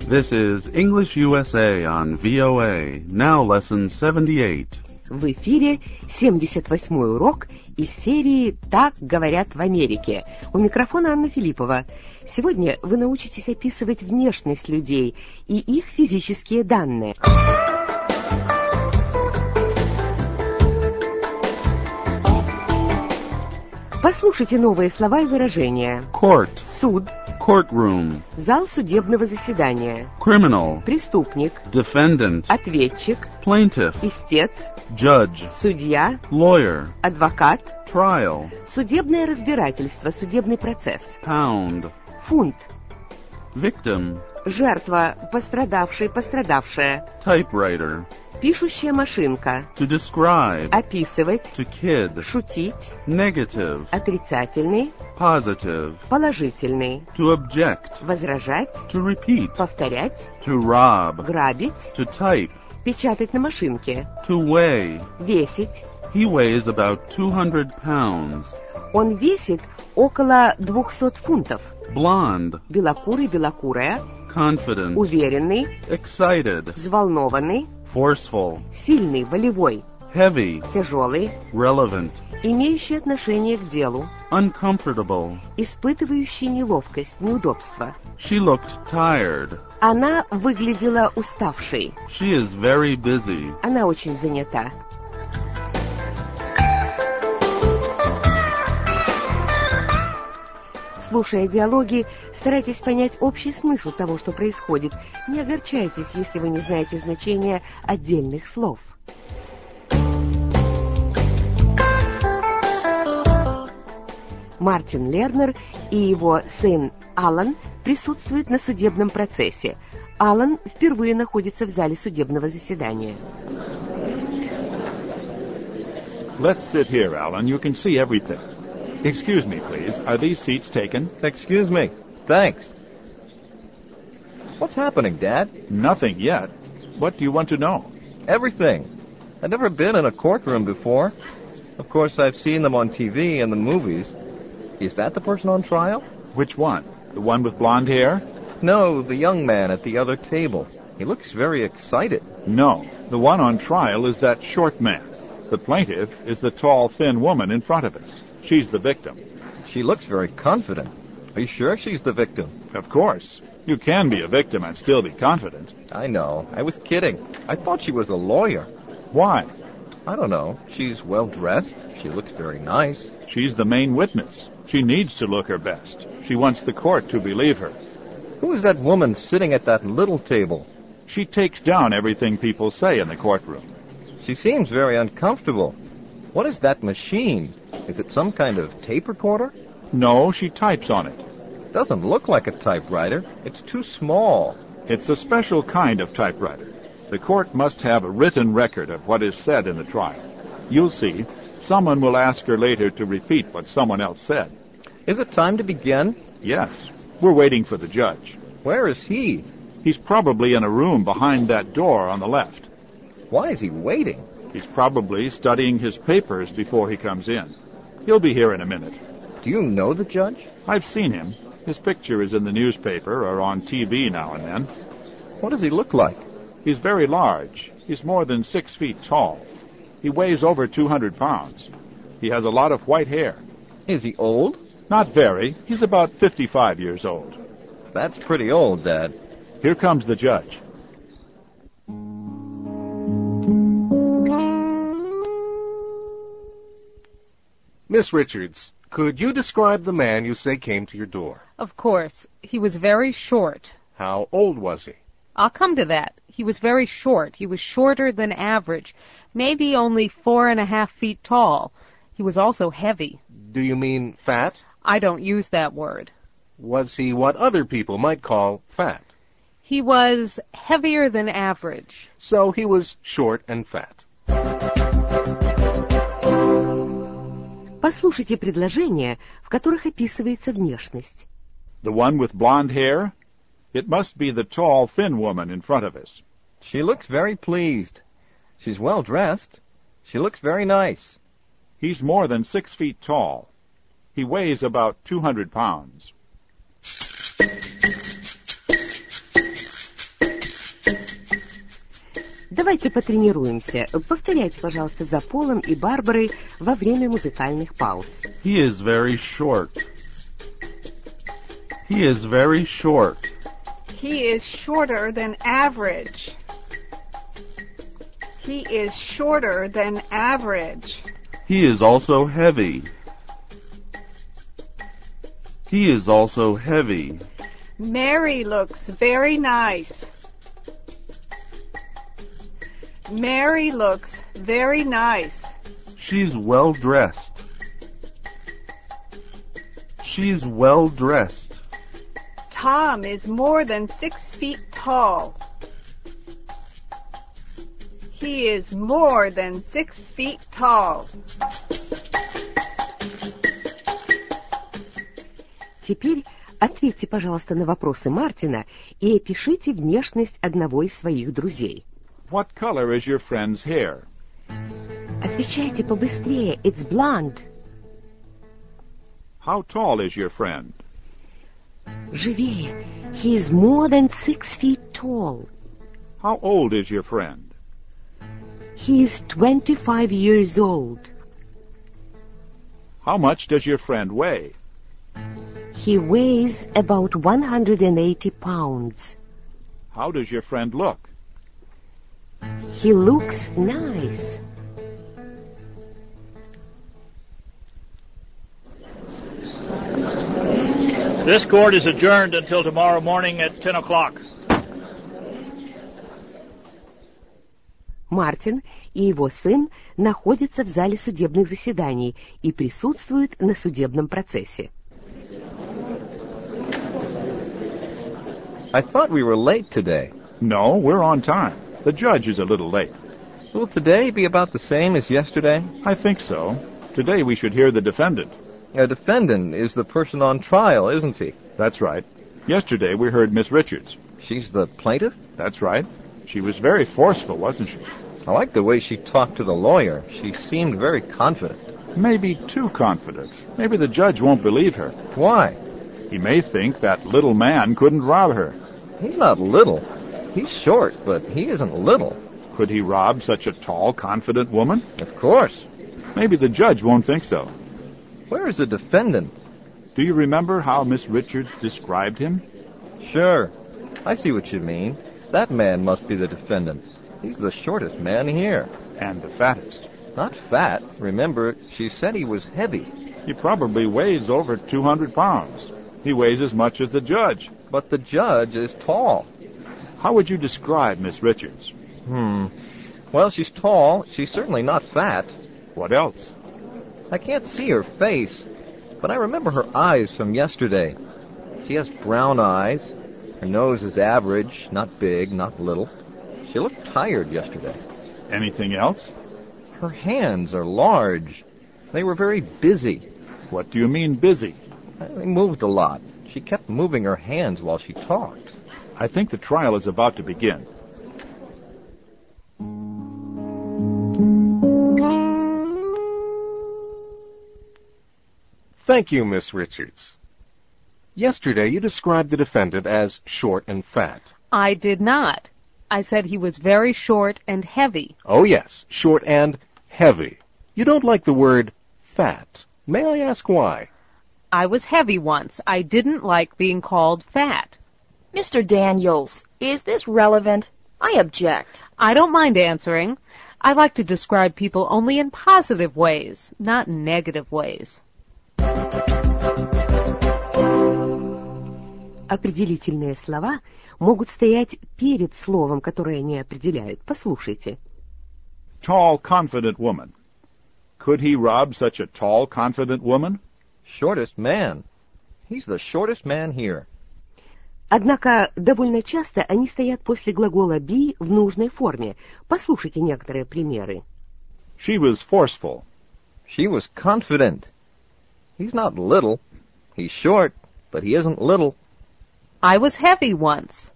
This is English USA on VOA, now lesson 78. В эфире 78-й урок из серии «Так говорят в Америке». У микрофона Анна Филиппова. Сегодня вы научитесь описывать внешность людей и их физические данные. Послушайте новые слова и выражения. Court, Суд, courtroom, зал судебного заседания, criminal, преступник, defendant, ответчик, plaintiff, истец, judge, судья, lawyer, адвокат, trial, судебное разбирательство, судебный процесс, pound, фунт, victim, жертва, пострадавший, пострадавшая, typewriter, пишущая машинка, to describe, описывать, to kid, шутить, negative, отрицательный, positive, положительный, to object, возражать, to repeat, повторять, to rob, грабить, to type, печатать на машинке, to weigh. весить. He weighs about 200 pounds. Он весит около 200 фунтов. Blonde, Белокурый, белокурая, confident, уверенный, excited, взволнованный, forceful, сильный, волевой, heavy, тяжелый, relevant, имеющий отношение к делу, uncomfortable. испытывающий неловкость, неудобство. She looked tired. Она выглядела уставшей. She is very busy. Она очень занята. Слушая диалоги, старайтесь понять общий смысл того, что происходит. Не огорчайтесь, если вы не знаете значения отдельных слов. Мартин Лернер и его сын Алан присутствуют на судебном процессе. Алан впервые находится в зале судебного заседания. Let's sit here, Alan. You can see everything. Excuse me, please. Are these seats taken? Excuse me. Thanks. What's happening, Dad? Nothing yet. What do you want to know? Everything. I've never been in a courtroom before. Of course, I've seen them on TV and the movies. Is that the person on trial? Which one? The one with blonde hair? No, the young man at the other table. He looks very excited. No. The one on trial is that short man. The plaintiff is the tall, thin woman in front of us. She's the victim. She looks very confident. Are you sure she's the victim? Of course. You can be a victim and still be confident. I know. I was kidding. I thought she was a lawyer. Why? I don't know. She's well dressed. She looks very nice. She's the main witness. She needs to look her best. She wants the court to believe her. Who is that woman sitting at that little table? She takes down everything people say in the courtroom. She seems very uncomfortable. What is that machine? Is it some kind of tape recorder? No, she types on it. Doesn't look like a typewriter. It's too small. It's a special kind of typewriter. The court must have a written record of what is said in the trial. You'll see. Someone will ask her later to repeat what someone else said. Is it time to begin? Yes. We're waiting for the judge. Where is he? He's probably in a room behind that door on the left. Why is he waiting? He's probably studying his papers before he comes in. He'll be here in a minute. Do you know the judge? I've seen him. His picture is in the newspaper or on TV now and then. What does he look like? He's very large. He's more than 6 feet tall. He weighs over 200 pounds. He has a lot of white hair. Is he old? Not very. He's about 55 years old. That's pretty old, Dad. Here comes the judge. Miss Richards, could you describe the man you say came to your door? Of course. He was very short. How old was he? I'll come to that. He was very short. He was shorter than average. Maybe only 4.5 feet tall. He was also heavy. Do you mean fat? I don't use that word. Was he what other people might call fat? He was heavier than average. So he was short and fat. Послушайте предложения, в которых описывается внешность. The one with blonde hair? It must be the tall, thin woman in front of us. She looks very pleased. She's well dressed. She looks very nice. He's more than 6 feet tall. He weighs about 200 pounds. Давайте потренируемся. Повторяйте, пожалуйста, за Полом и Барбарой во время музыкальных пауз. He is very short. He is very short. He is shorter than average. He is shorter than average. He is also heavy. He is also heavy. Mary looks very nice. Mary looks very nice. She's well dressed. She's well dressed. Tom is more than 6 feet tall. He is more than 6 feet tall. Теперь ответьте, пожалуйста, на вопросы Мартина и опишите внешность одного из своих друзей. What color is your friend's hair? Отвечайте побыстрее. It's blonde. How tall is your friend? Живее. He is more than 6 feet tall. How old is your friend? He is 25 years old. How much does your friend weigh? He weighs about 180 pounds. How does your friend look? He looks nice. This court is adjourned until tomorrow morning at 10 o'clock. Мартин и его сын находятся в зале судебных заседаний и присутствуют на судебном процессе. I thought we were late today. No, we're on time. The judge is a little late. Will today be about the same as yesterday? I think so. Today we should hear the defendant. A defendant is the person on trial, isn't he? That's right. Yesterday we heard Miss Richards. She's the plaintiff? That's right. She was very forceful, wasn't she? I like the way she talked to the lawyer. She seemed very confident. Maybe too confident. Maybe the judge won't believe her. Why? He may think that little man couldn't rob her. He's not little. He's short, but he isn't little. Could he rob such a tall, confident woman? Of course. Maybe the judge won't think so. Where is the defendant? Do you remember how Miss Richards described him? Sure. I see what you mean. That man must be the defendant. He's the shortest man here. And the fattest. Not fat. Remember, she said he was heavy. He probably weighs over 200 pounds. He weighs as much as the judge. But the judge is tall. How would you describe Miss Richards? Well, she's tall. She's certainly not fat. What else? I can't see her face, but I remember her eyes from yesterday. She has brown eyes. Her nose is average, not big, not little. She looked tired yesterday. Anything else? Her hands are large. They were very busy. What do you mean busy? They moved a lot. She kept moving her hands while she talked. I think the trial is about to begin. Thank you, Miss Richards. Yesterday you described the defendant as short and fat. I did not. I said he was very short and heavy. Oh, yes, short and heavy. You don't like the word fat. May I ask why? I was heavy once. I didn't like being called fat. Mr. Daniels, is this relevant? I object. I don't mind answering. I like to describe people only in positive ways, not in negative ways. Определительные слова могут стоять перед словом, которое они определяют. Послушайте. Tall, confident woman. Could he rob such a tall, confident woman? Shortest man. He's the shortest man here. Однако довольно часто они стоят после глагола be в нужной форме. Послушайте некоторые примеры. She was forceful. She was confident. He's not little. He's short, but he isn't little. I was heavy once.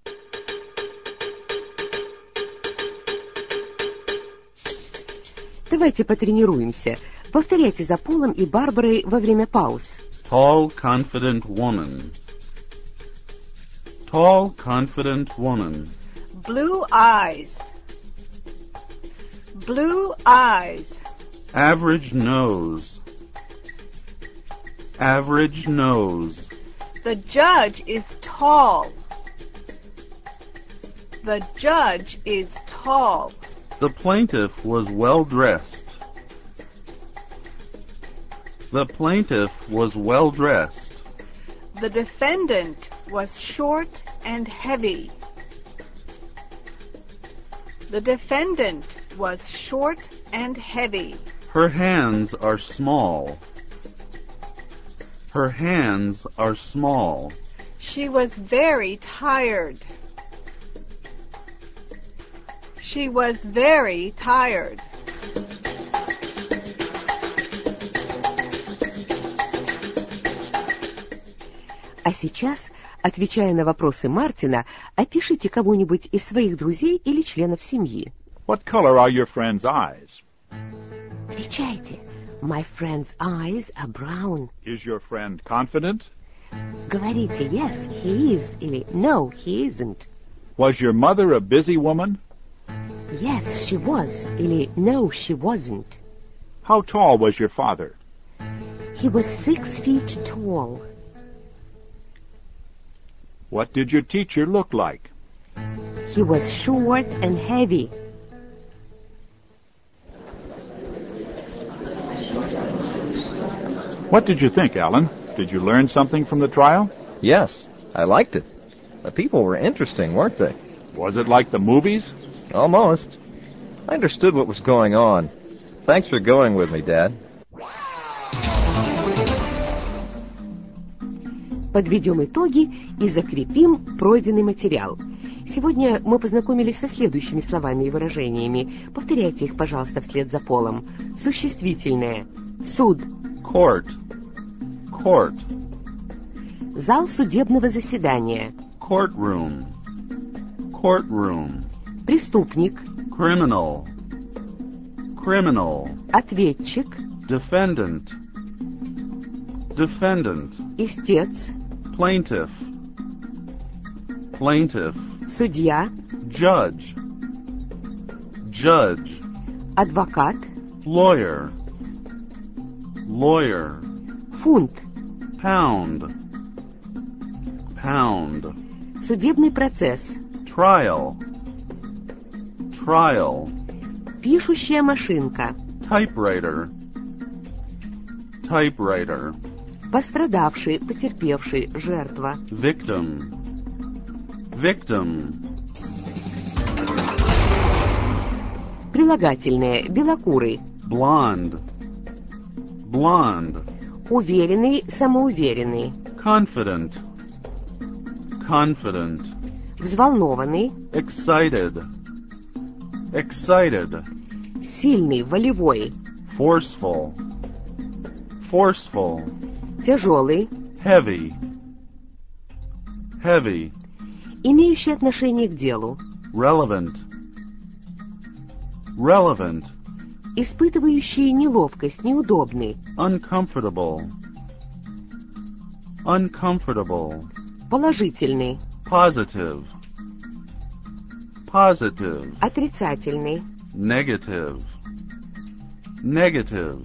Давайте потренируемся. Повторяйте за Полом и Барбарой во время пауз. Tall, confident woman. Tall, confident woman. Blue eyes. blue eyes. Average nose. Average nose. The judge is tall. The judge is tall. The plaintiff was well dressed. The plaintiff was well dressed. The defendant was short and heavy. The defendant was short and heavy. Her hands are small. Her hands are small. She was very tired. She was very tired. А сейчас, отвечая на вопросы Мартина, опишите кого-нибудь из своих друзей или членов семьи. What color are your friend's eyes? Отвечайте. My friend's eyes are brown. Is your friend confident? Говорите yes, he is, или no, he isn't. Was your mother a busy woman? Yes, she was, или no, she wasn't. How tall was your father? He was 6 feet tall. What did your teacher look like? He was short and heavy. What did you think, Alan? Did you learn something from the trial? Yes, I liked it. The people were interesting, weren't they? Was it like the movies? Almost. I understood what was going on. Thanks for going with me, Dad. Подведем итоги и закрепим пройденный материал. Сегодня мы познакомились со следующими словами и выражениями. Повторяйте их, пожалуйста, вслед за Полом. Существительное. Суд. Court. Court. Зал судебного заседания. Courtroom. Courtroom. Преступник. Criminal. Criminal. Ответчик. Defendant. Defendant. Истец. Plaintiff. Plaintiff. Судья. Judge. Judge. Адвокат. Lawyer. Lawyer. Фунт. Pound. Pound. Судебный процесс. Trial. Trial. Пишущая машинка. Typewriter. Typewriter. Пострадавший, потерпевший, жертва. Victim. Victim. Прилагательное. Белокурый. Blonde. Blonde. Уверенный, самоуверенный. Confident. Confident. Взволнованный. Excited. Excited. Сильный, волевой. Forceful. Forceful. Тяжелый. Heavy. Heavy. Имеющий отношение к делу. Relevant. Relevant. Испытывающий неловкость, неудобный. Uncomfortable. Uncomfortable. Положительный. Positive. Positive. Отрицательный. Negative. Negative.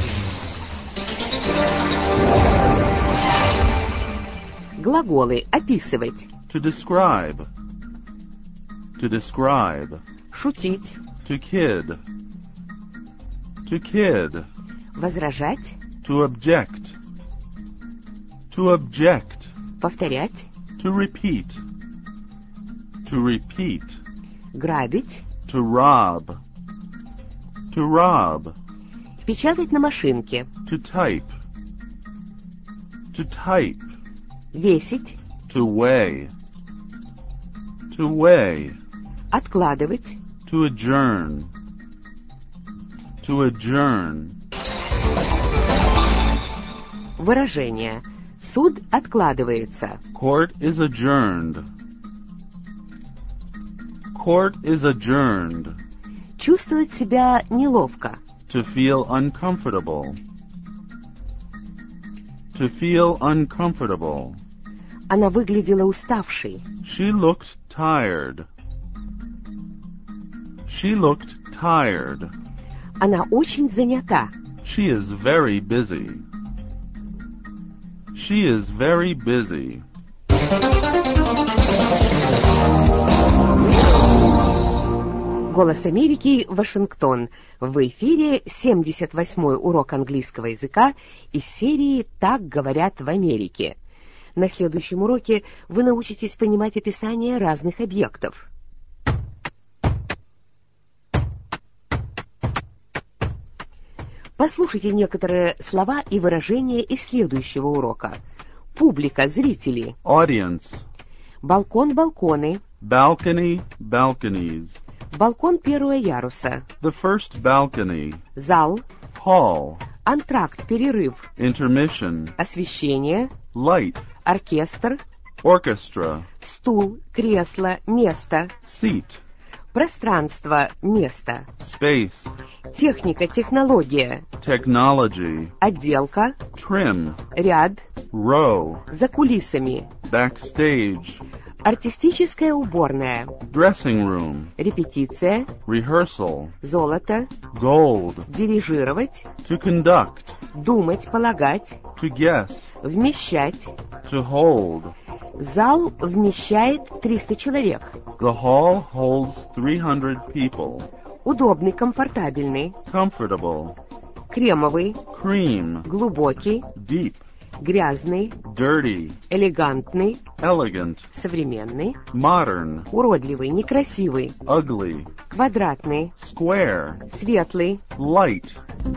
Глаголы. Описывать. To describe. To describe. Шутить. To kid. To kid. Возражать. To object. To object. Повторять. To repeat. To repeat. Грабить. To rob. To rob. Печатать на машинке. To type. To type. Весить. To weigh. To weigh. Откладывать. To adjourn. To adjourn. Выражение. Суд откладывается. Court is adjourned. Court is adjourned. Чувствовать себя неловко. To feel uncomfortable. To feel uncomfortable. Она выглядела уставшей. She looked tired. She looked tired. Она очень занята. She is very busy. She is very busy. Голос Америки, Вашингтон. В эфире 78-й урок английского языка из серии «Так говорят в Америке». На следующем уроке вы научитесь понимать описание разных объектов. Послушайте некоторые слова и выражения из следующего урока. Публика, зрители. Audience. Балкон, балконы. Balcony, balconies. Балкон первого яруса. The first balcony. Зал. Hall. Антракт, перерыв. Intermission. Освещение. Light. Оркестр. Orchestra. Стул, кресло, место. Seat. Пространство, место. Space. Техника, технология. Technology. Отделка. Trim. Ряд. Row. За кулисами. Backstage. Артистическая уборная. Dressing room. Репетиция. Rehearsal. Золото. Gold. Дирижировать. To conduct. Думать, полагать. To guess. Вмещать. To hold. Зал вмещает 300 человек. The hall holds 300 people. Удобный, комфортабельный. Comfortable. Кремовый. Cream. Глубокий. Deep. Грязный. Dirty. Элегантный. Elegant. Современный. Modern. Уродливый, некрасивый. Ugly. Квадратный. Square. Светлый. Light.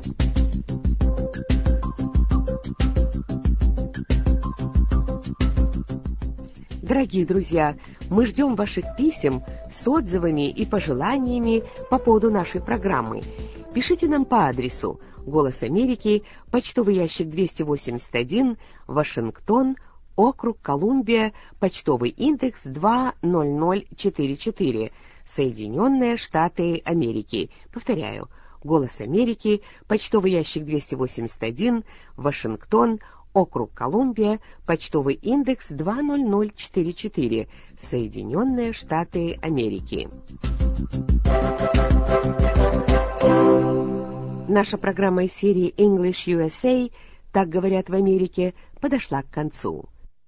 Дорогие друзья, мы ждем ваших писем с отзывами и пожеланиями по поводу нашей программы. Пишите нам по адресу «Голос Америки», почтовый ящик 281, Вашингтон, округ Колумбия, почтовый индекс 20044, Соединенные Штаты Америки. Повторяю, «Голос Америки», почтовый ящик 281, Вашингтон, округ Колумбия, почтовый индекс 20044, Соединенные Штаты Америки. Наша программа из серии English USA «Так говорят в Америке» подошла к концу.